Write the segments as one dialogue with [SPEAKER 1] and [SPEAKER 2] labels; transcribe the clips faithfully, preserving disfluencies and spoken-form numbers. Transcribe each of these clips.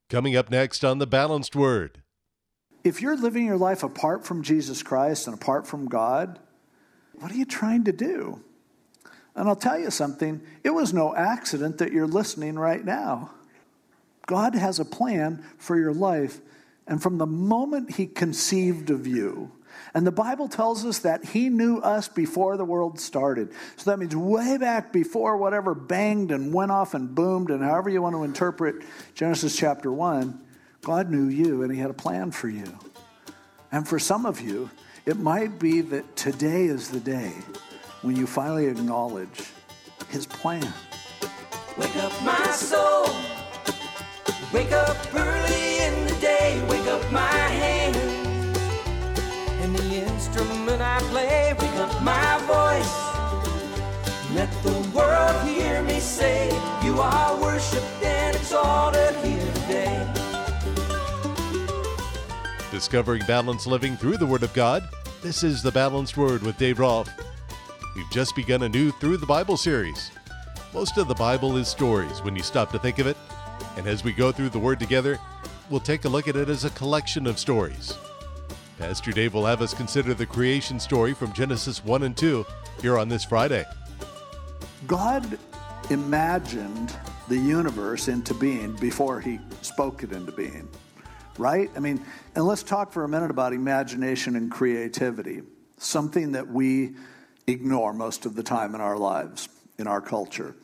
[SPEAKER 1] Coming up next on The Balanced Word.
[SPEAKER 2] If you're living your life apart from Jesus Christ and apart from God, what are you trying to do? And I'll tell you something, it was no accident that you're listening right now. God has a plan for your life, and from the moment he conceived of you, and the Bible tells us that he knew us before the world started. So that means way back before whatever banged and went off and boomed, and however you want to interpret Genesis chapter one, God knew you and he had a plan for you. And for some of you, it might be that today is the day when you finally acknowledge his plan.
[SPEAKER 3] Wake up my soul. Wake up early in the day. Wake up my hand. And the instrument I play. Wake up my voice. Let the world hear me say, you are worshipped and exalted here today.
[SPEAKER 1] Discovering balanced living through the Word of God. This is The Balanced Word with Dave Rolfe. We've just begun a new Through the Bible series. Most of the Bible is stories when you stop to think of it. And as we go through the Word together, we'll take a look at it as a collection of stories. Pastor Dave will have us consider the creation story from Genesis one and two here on this Friday.
[SPEAKER 2] God imagined the universe into being before he spoke it into being, right? I mean, and let's talk for a minute about imagination and creativity, something that we ignore most of the time in our lives, in our culture.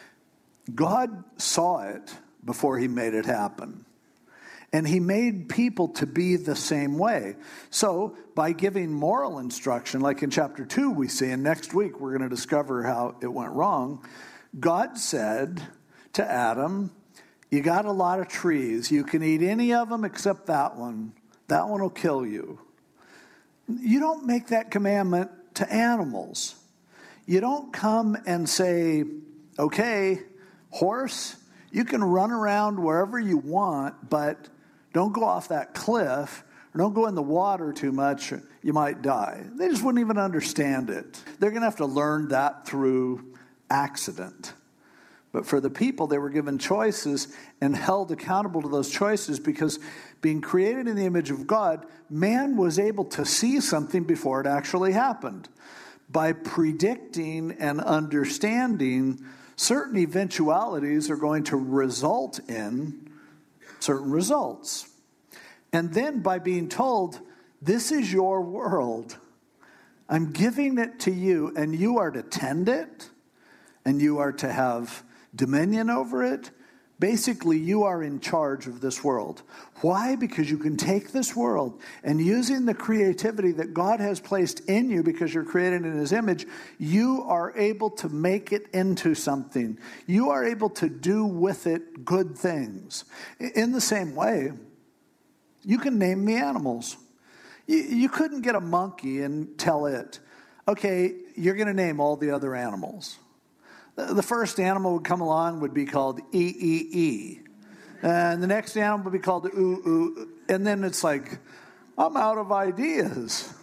[SPEAKER 2] God saw it before he made it happen. And he made people to be the same way. So by giving moral instruction, like in chapter two we see, and next week we're going to discover how it went wrong, God said to Adam, you got a lot of trees. You can eat any of them except that one. That one will kill you. You don't make that commandment to animals. You don't come and say, okay, horse, you can run around wherever you want, but don't go off that cliff, or don't go in the water too much, you might die. They just wouldn't even understand it. They're going to have to learn that through accident. But for the people, they were given choices and held accountable to those choices because being created in the image of God, man was able to see something before it actually happened. By predicting and understanding certain eventualities are going to result in certain results. And then by being told, this is your world, I'm giving it to you, and you are to tend it, and you are to have dominion over it. Basically, you are in charge of this world. Why? Because you can take this world and using the creativity that God has placed in you because you're created in his image, you are able to make it into something. You are able to do with it good things. In the same way, you can name the animals. You, you couldn't get a monkey and tell it, okay, you're going to name all the other animals. The first animal would come along would be called E E E. And the next animal would be called Oo Oo. And then it's like, I'm out of ideas.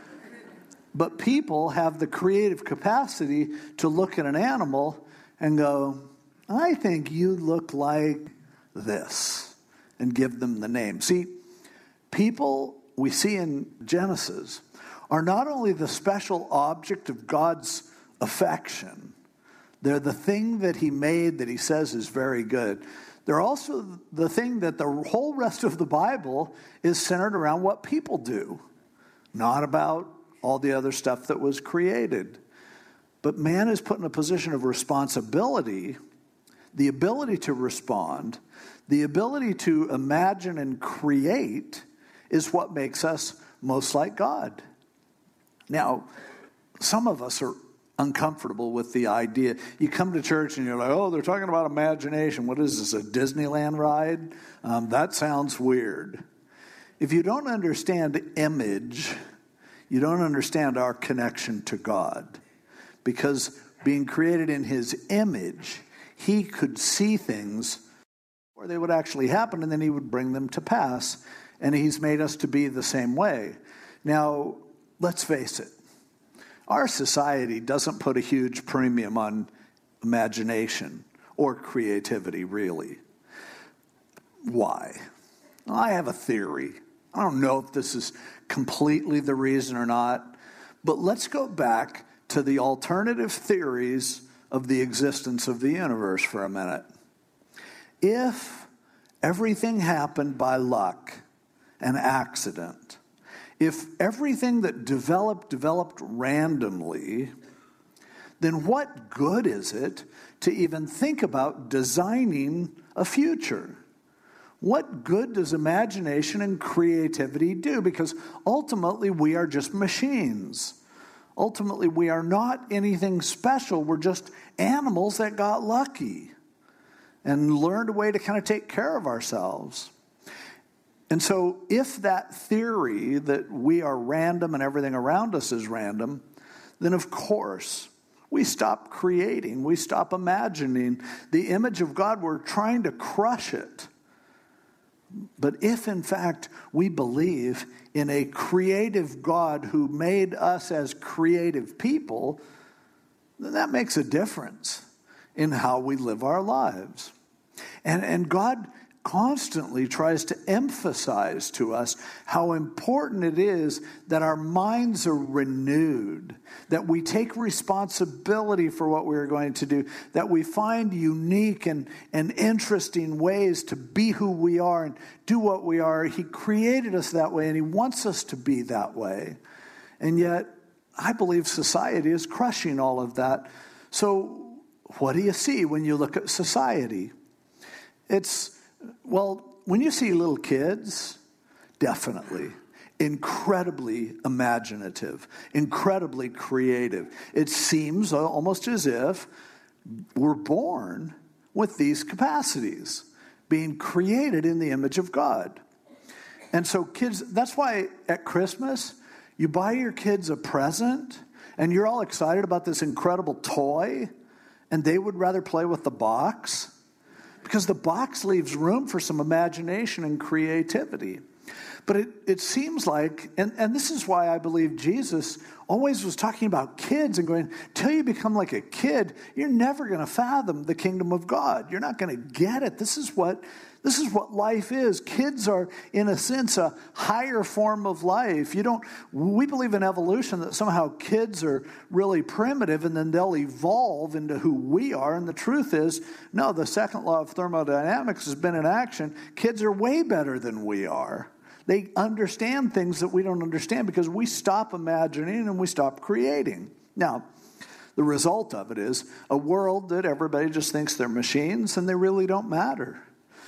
[SPEAKER 2] But people have the creative capacity to look at an animal and go, I think you look like this, and give them the name. See, people we see in Genesis are not only the special object of God's affection, they're the thing that he made that he says is very good. They're also the thing that the whole rest of the Bible is centered around what people do, not about all the other stuff that was created. But man is put in a position of responsibility, the ability to respond, the ability to imagine and create is what makes us most like God. Now, some of us are uncomfortable with the idea. You come to church and you're like, oh, they're talking about imagination. What is this, a Disneyland ride? Um, that sounds weird. If you don't understand image, you don't understand our connection to God. Because being created in his image, he could see things or they would actually happen, and then he would bring them to pass. And he's made us to be the same way. Now, let's face it. Our society doesn't put a huge premium on imagination or creativity, really. Why? Well, I have a theory. I don't know if this is completely the reason or not, but let's go back to the alternative theories of the existence of the universe for a minute. If everything happened by luck and accident, if everything that developed, developed randomly, then what good is it to even think about designing a future? What good does imagination and creativity do? Because ultimately we are just machines. Ultimately we are not anything special. We're just animals that got lucky and learned a way to kind of take care of ourselves. And so if that theory that we are random and everything around us is random, then of course we stop creating, we stop imagining the image of God. We're trying to crush it. But if in fact we believe in a creative God who made us as creative people, then that makes a difference in how we live our lives. And, and God constantly tries to emphasize to us how important it is that our minds are renewed, that we take responsibility for what we're going to do, that we find unique and, and interesting ways to be who we are and do what we are. He created us that way, and He wants us to be that way. And yet, I believe society is crushing all of that. So, what do you see when you look at society? It's Well, when you see little kids, definitely incredibly imaginative, incredibly creative. It seems almost as if we're born with these capacities, being created in the image of God. And so kids, that's why at Christmas, you buy your kids a present, and you're all excited about this incredible toy, and they would rather play with the box. Because the box leaves room for some imagination and creativity. But it, it seems like, and, and this is why I believe Jesus always was talking about kids and going, till you become like a kid, you're never going to fathom the kingdom of God. You're not going to get it. This is what this is what life is. Kids are, in a sense, a higher form of life. You don't. We believe in evolution, that somehow kids are really primitive and then they'll evolve into who we are. And the truth is, no, the second law of thermodynamics has been in action. Kids are way better than we are. They understand things that we don't understand because we stop imagining and we stop creating. Now, the result of it is a world that everybody just thinks they're machines and they really don't matter.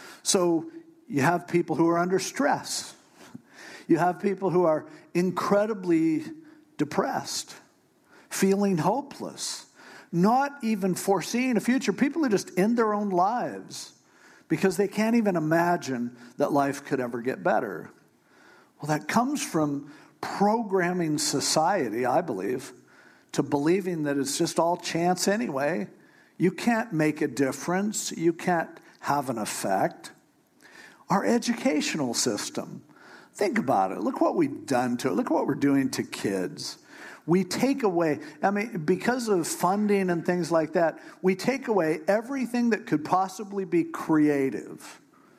[SPEAKER 2] So you have people who are under stress. You have people who are incredibly depressed, feeling hopeless, not even foreseeing a future. People who just end their own lives because they can't even imagine that life could ever get better. Well, that comes from programming society, I believe, to believing that it's just all chance anyway. You can't make a difference. You can't have an effect. Our educational system, think about it. Look what we've done to it. Look what we're doing to kids. We take away, I mean, because of funding and things like that, we take away everything that could possibly be creative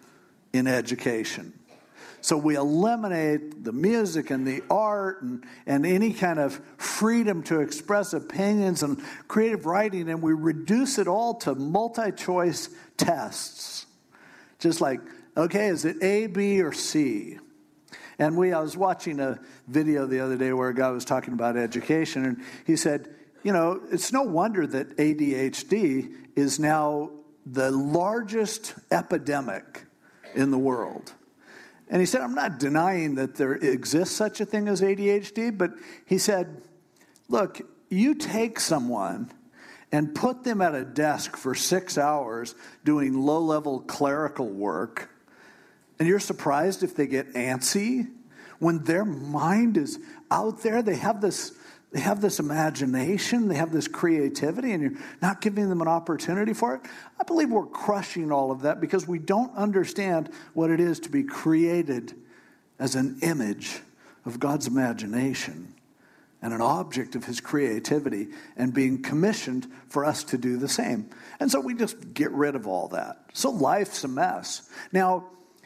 [SPEAKER 2] in education. So we eliminate the music and the art and, and any kind of freedom to express opinions and creative writing, and we reduce it all to multi-choice tests. Just like, okay, is it A, B, or C? And we, I was watching a video the other day where a guy was talking about education, and he said, you know, it's no wonder that A D H D is now the largest epidemic in the world. And he said, I'm not denying that there exists such a thing as A D H D, but he said, look, you take someone and put them at a desk for six hours doing low-level clerical work, and you're surprised if they get antsy when their mind is out there. They have this, they have this imagination, they have this creativity, and you're not giving them an opportunity for it. I believe we're crushing all of that because we don't understand what it is to be created as an image of God's imagination and an object of His creativity, and being commissioned for us to do the same. And so we just get rid of all that. So life's a mess. Now,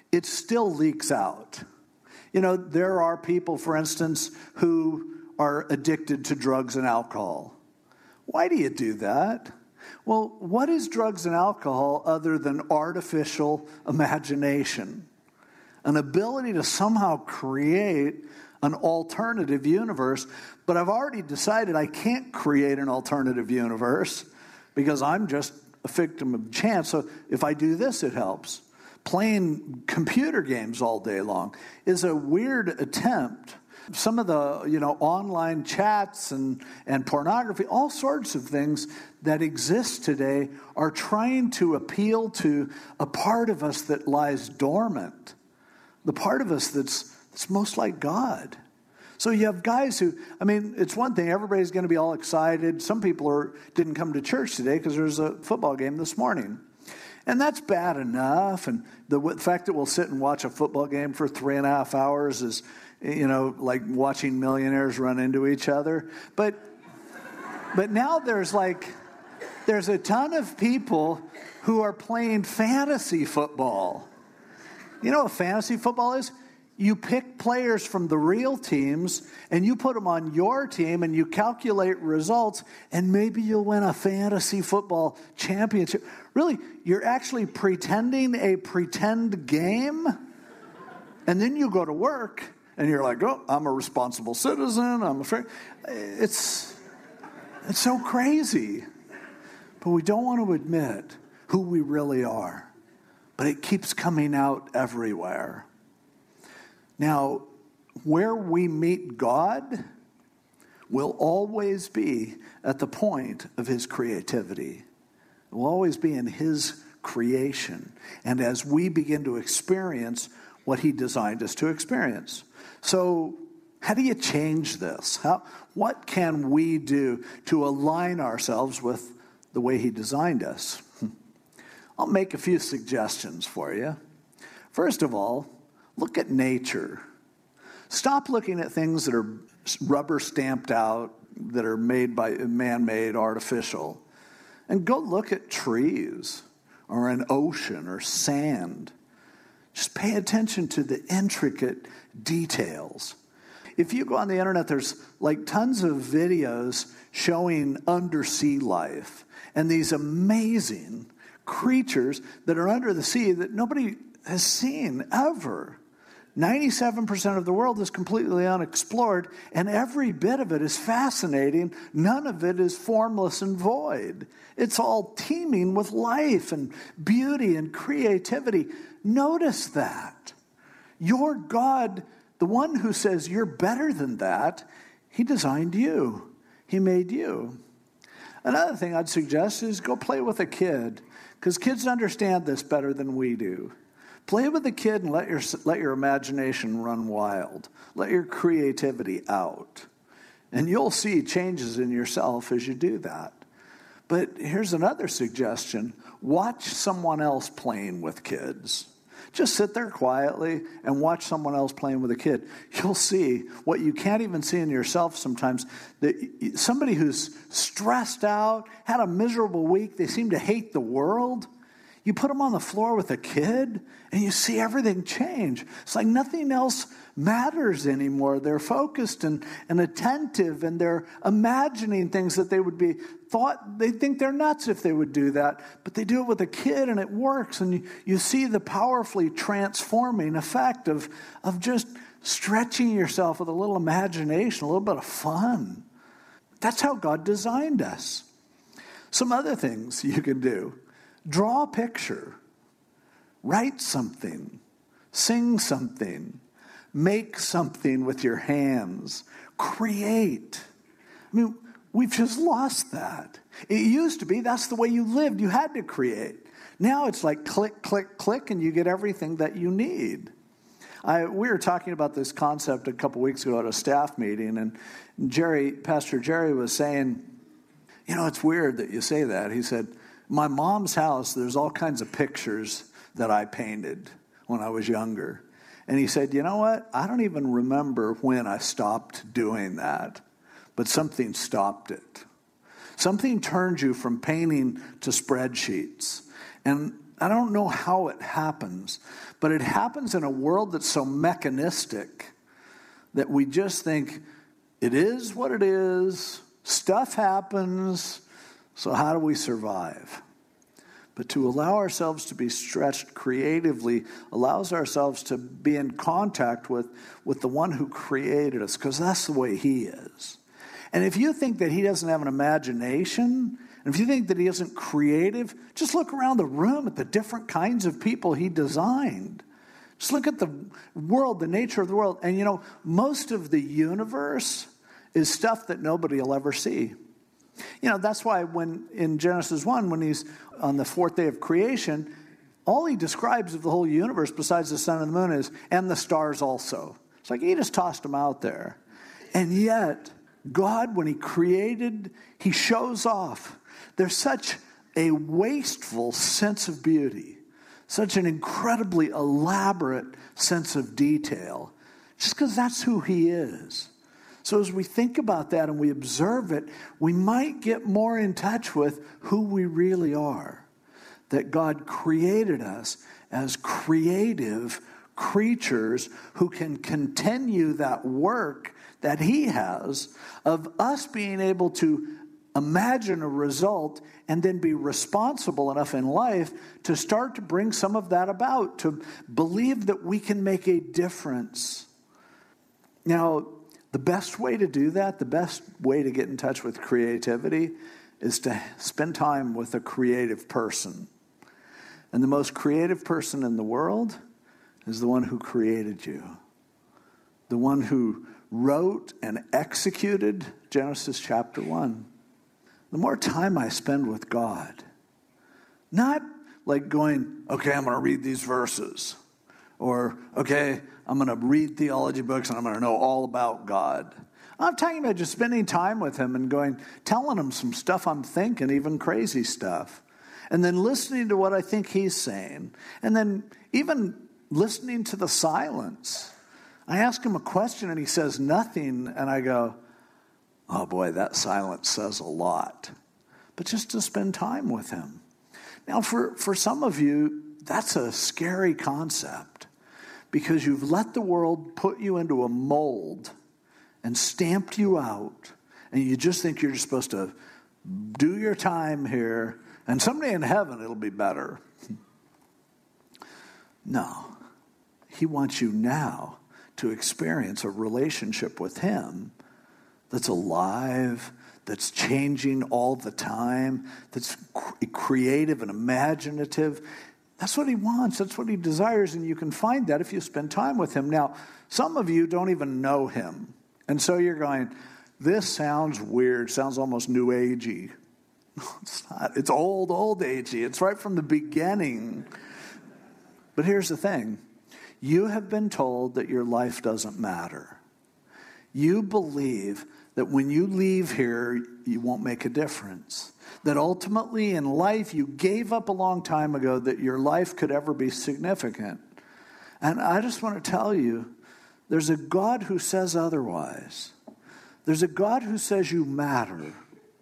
[SPEAKER 2] it still leaks out. You know, there are people, for instance, who are addicted to drugs and alcohol. Why do you do that? Well, what is drugs and alcohol other than artificial imagination? An ability to somehow create an alternative universe, but I've already decided I can't create an alternative universe because I'm just a victim of chance. So if I do this, it helps. Playing computer games all day long is a weird attempt. Some of the, you know, online chats and, and pornography, all sorts of things that exist today are trying to appeal to a part of us that lies dormant, the part of us that's, that's most like God. So you have guys who, I mean, it's one thing, everybody's going to be all excited. Some people are, didn't come to church today because there was a football game this morning. And that's bad enough. And the, the fact that we'll sit and watch a football game for three and a half hours is, you know, like watching millionaires run into each other. But but now there's like, there's a ton of people who are playing fantasy football. You know what fantasy football is? You pick players from the real teams and you put them on your team and you calculate results and maybe you'll win a fantasy football championship. Really, you're actually pretending a pretend game, and then you go to work and you're like, oh, I'm a responsible citizen. I'm afraid. It's, it's so crazy. But we don't want to admit who we really are. But it keeps coming out everywhere. Now, where we meet God will always be at the point of his creativity. It will always be in his creation. And as we begin to experience what he designed us to experience. So how do you change this? How, what can we do to align ourselves with the way he designed us? I'll make a few suggestions for you. First of all, look at nature. Stop looking at things that are rubber stamped out, that are made by man-made, artificial. And go look at trees or an ocean or sand. Just pay attention to the intricate details. If you go on the internet, there's like tons of videos showing undersea life and these amazing creatures that are under the sea that nobody has seen ever. ninety-seven percent of the world is completely unexplored, and every bit of it is fascinating. None of it is formless and void. It's all teeming with life and beauty and creativity. Notice that. Your God, the one who says you're better than that, he designed you. He made you. Another thing I'd suggest is go play with a kid, because kids understand this better than we do. Play with a kid and let your let your imagination run wild. Let your creativity out. And you'll see changes in yourself as you do that. But here's another suggestion. Watch someone else playing with kids. Just sit there quietly and watch someone else playing with a kid. You'll see what you can't even see in yourself sometimes. That somebody who's stressed out, had a miserable week, they seem to hate the world. You put them on the floor with a kid and you see everything change. It's like nothing else matters anymore. They're focused and, and attentive, and they're imagining things that they would be thought, they think they're nuts if they would do that, but they do it with a kid and it works. And you, you see the powerfully transforming effect of, of just stretching yourself with a little imagination, a little bit of fun. That's how God designed us. Some other things you can do. Draw a picture, write something, sing something, make something with your hands, create. I mean, we've just lost that. It used to be that's the way you lived. You had to create. Now it's like click, click, click, and you get everything that you need. I, we were talking about this concept a couple weeks ago at a staff meeting, and Jerry, Pastor Jerry was saying, you know, it's weird that you say that. He said, my mom's house, there's all kinds of pictures that I painted when I was younger. And he said, you know what? I don't even remember when I stopped doing that, but something stopped it. Something turned you from painting to spreadsheets. And I don't know how it happens, but it happens in a world that's so mechanistic that we just think it is what it is, stuff happens, so how do we survive? But to allow ourselves to be stretched creatively allows ourselves to be in contact with, with the one who created us, because that's the way he is. And if you think that he doesn't have an imagination, and if you think that he isn't creative, just look around the room at the different kinds of people he designed. Just look at the world, the nature of the world. And you know, most of the universe is stuff that nobody will ever see. You know, that's why when in Genesis one, when he's on the fourth day of creation, all he describes of the whole universe besides the sun and the moon is, and the stars also. It's like he just tossed them out there. And yet, God, when he created, he shows off. There's such a wasteful sense of beauty, such an incredibly elaborate sense of detail, just because that's who he is. So as we think about that and we observe it, we might get more in touch with who we really are. That God created us as creative creatures who can continue that work that he has of us being able to imagine a result and then be responsible enough in life to start to bring some of that about, to believe that we can make a difference. Now, the best way to do that, the best way to get in touch with creativity is to spend time with a creative person. And the most creative person in the world is the one who created you. The one who wrote and executed Genesis chapter one. The more time I spend with God, not like going, okay, I'm going to read these verses, or, okay, I'm going to read theology books and I'm going to know all about God. I'm talking about just spending time with him and going, telling him some stuff I'm thinking, even crazy stuff. And then listening to what I think he's saying. And then even listening to the silence. I ask him a question and he says nothing. And I go, oh boy, that silence says a lot. But just to spend time with him. Now, for, for some of you, that's a scary concept. Because you've let the world put you into a mold and stamped you out. And you just think you're just supposed to do your time here. And someday in heaven, it'll be better. No. He wants you now to experience a relationship with him that's alive, that's changing all the time, that's creative and imaginative. That's what he wants. That's what he desires. And you can find that if you spend time with him. Now, some of you don't even know him. And so you're going, this sounds weird. Sounds almost new agey. It's not. It's old, old agey. It's right from the beginning. But here's the thing. You have been told that your life doesn't matter. You believe that when you leave here, you won't make a difference. That ultimately in life, you gave up a long time ago that your life could ever be significant. And I just want to tell you, there's a God who says otherwise. There's a God who says you matter.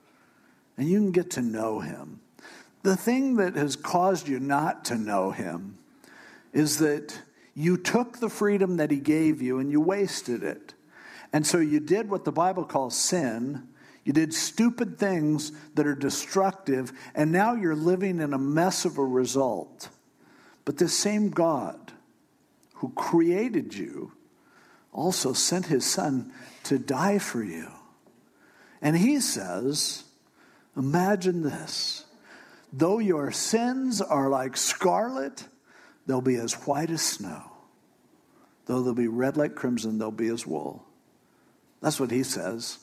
[SPEAKER 2] And you can get to know him. The thing that has caused you not to know him is that you took the freedom that he gave you and you wasted it. And so you did what the Bible calls sin. You did stupid things that are destructive, and now you're living in a mess of a result. But this same God who created you also sent his son to die for you. And he says, imagine this. Though your sins are like scarlet, they'll be as white as snow. Though they'll be red like crimson, they'll be as wool. That's what he says.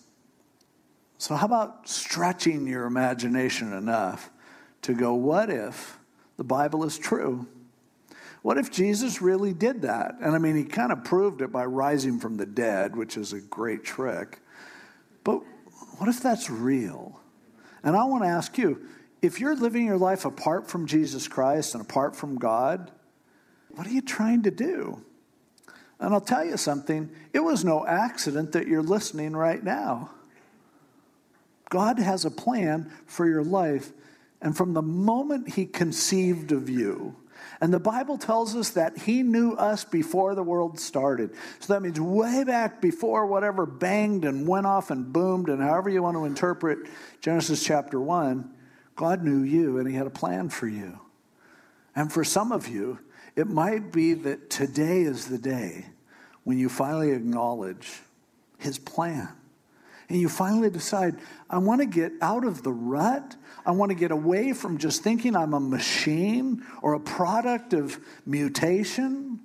[SPEAKER 2] So how about stretching your imagination enough to go, what if the Bible is true? What if Jesus really did that? And I mean, he kind of proved it by rising from the dead, which is a great trick. But what if that's real? And I want to ask you, if you're living your life apart from Jesus Christ and apart from God, what are you trying to do? And I'll tell you something, it was no accident that you're listening right now. God has a plan for your life, And from the moment he conceived of you, and the Bible tells us that he knew us before the world started. So that means way back before whatever banged and went off and boomed, and however you want to interpret Genesis chapter one, God knew you and he had a plan for you. And for some of you, it might be that today is the day when you finally acknowledge his plan. And you finally decide, I want to get out of the rut. I want to get away from just thinking I'm a machine or a product of mutation.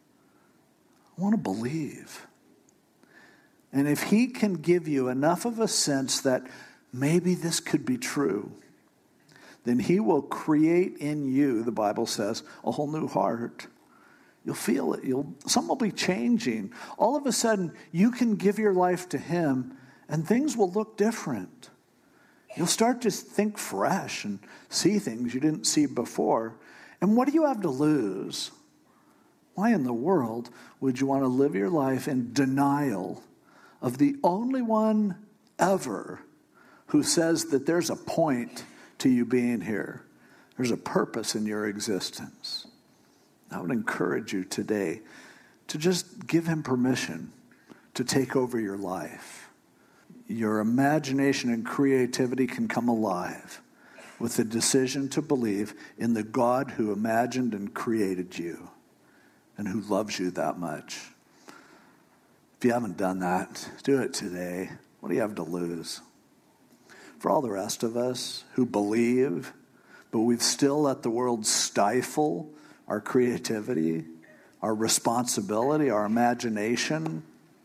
[SPEAKER 2] I want to believe. And if he can give you enough of a sense that maybe this could be true, then he will create in you, the Bible says, a whole new heart. You'll feel it. You'll, something will be changing. All of a sudden, you can give your life to him, and things will look different. You'll start to think fresh and see things you didn't see before. And what do you have to lose? Why in the world would you want to live your life in denial of the only one ever who says that there's a point to you being here? There's a purpose in your existence. I would encourage you today to just give him permission to take over your life. Your imagination and creativity can come alive with the decision to believe in the God who imagined and created you and who loves you that much. If you haven't done that, do it today. What do you have to lose? For all the rest of us who believe, but we've still let the world stifle our creativity, our responsibility, our imagination,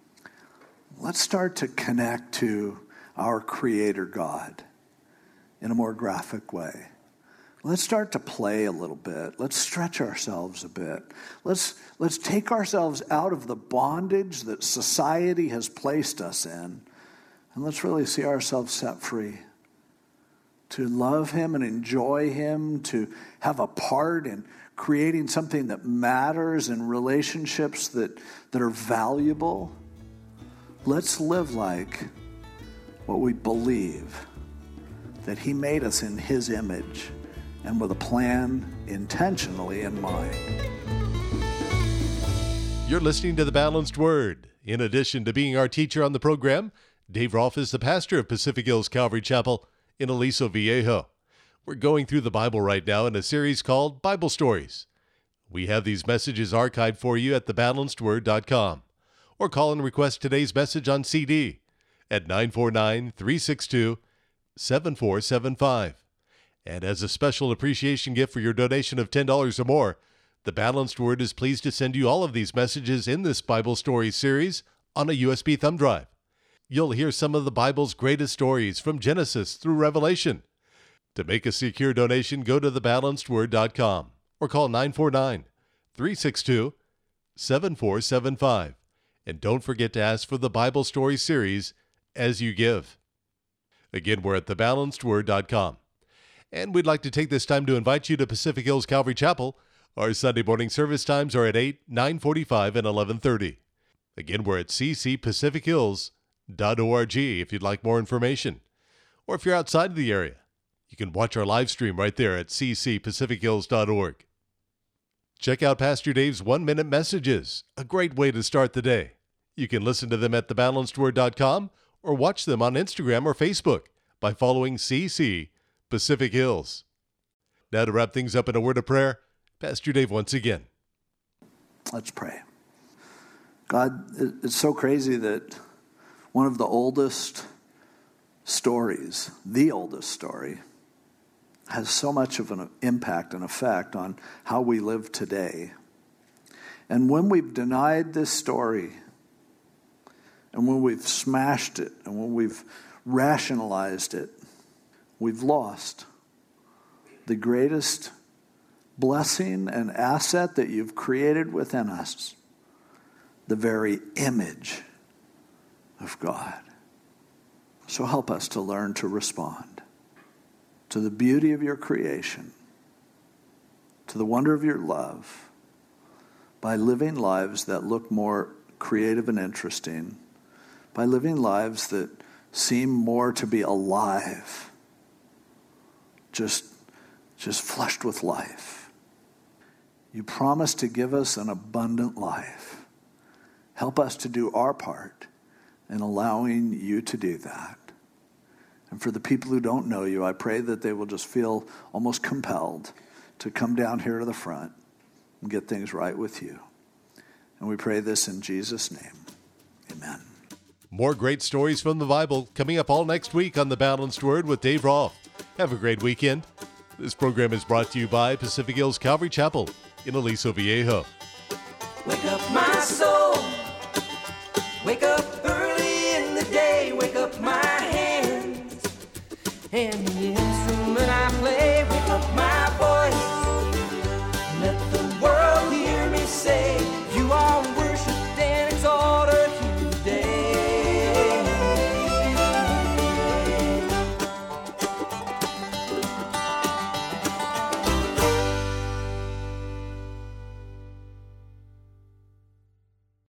[SPEAKER 2] let's start to connect to our Creator God in a more graphic way. Let's start to play a little bit. Let's stretch ourselves a bit. Let's, let's take ourselves out of the bondage that society has placed us in, and let's really see ourselves set free to love him and enjoy him, to have a part in creating something that matters in relationships that, that are valuable. Let's live like what we believe, that he made us in his image and with a plan intentionally in mind.
[SPEAKER 1] You're listening to The Balanced Word. In addition to being our teacher on the program, Dave Rolfe is the pastor of Pacific Hills Calvary Chapel in Aliso Viejo. We're going through the Bible right now in a series called Bible Stories. We have these messages archived for you at the balanced word dot com. Or call and request today's message on C D at nine four nine, three six two, seven four seven five. And as a special appreciation gift for your donation of ten dollars or more, The Balanced Word is pleased to send you all of these messages in this Bible Stories series on a U S B thumb drive. You'll hear some of the Bible's greatest stories from Genesis through Revelation. To make a secure donation, go to the balanced word dot com or call nine four nine, three six two, seven four seven five. And don't forget to ask for the Bible Story series as you give. Again, we're at the balanced word dot com. And we'd like to take this time to invite you to Pacific Hills Calvary Chapel. Our Sunday morning service times are at eight, nine forty-five, and eleven thirty. Again, we're at c c pacific hills dot org if you'd like more information. Or if you're outside of the area, you can watch our live stream right there at c c pacific hills dot org. Check out Pastor Dave's one-minute messages, a great way to start the day. You can listen to them at the balanced word dot com or watch them on Instagram or Facebook by following C C Pacific Hills. Now to wrap things up in a word of prayer, Pastor Dave once again.
[SPEAKER 2] Let's pray. God, it's so crazy that one of the oldest stories, the oldest story, has so much of an impact and effect on how we live today. And when we've denied this story, and when we've smashed it, and when we've rationalized it, we've lost the greatest blessing and asset that you've created within us, the very image of God. So help us to learn to respond to the beauty of your creation, to the wonder of your love, by living lives that look more creative and interesting, by living lives that seem more to be alive, just just flushed with life. You promise to give us an abundant life. Help us to do our part in allowing you to do that. And for the people who don't know you, I pray that they will just feel almost compelled to come down here to the front and get things right with you. And we pray this in Jesus' name. Amen.
[SPEAKER 1] More great stories from the Bible coming up all next week on The Balanced Word with Dave Rolfe. Have a great weekend. This program is brought to you by Pacific Hills Calvary Chapel in Aliso Viejo.
[SPEAKER 3] Wake up my soul. Wake up early in the day. Wake up my hands. And the instrument I play. Wake up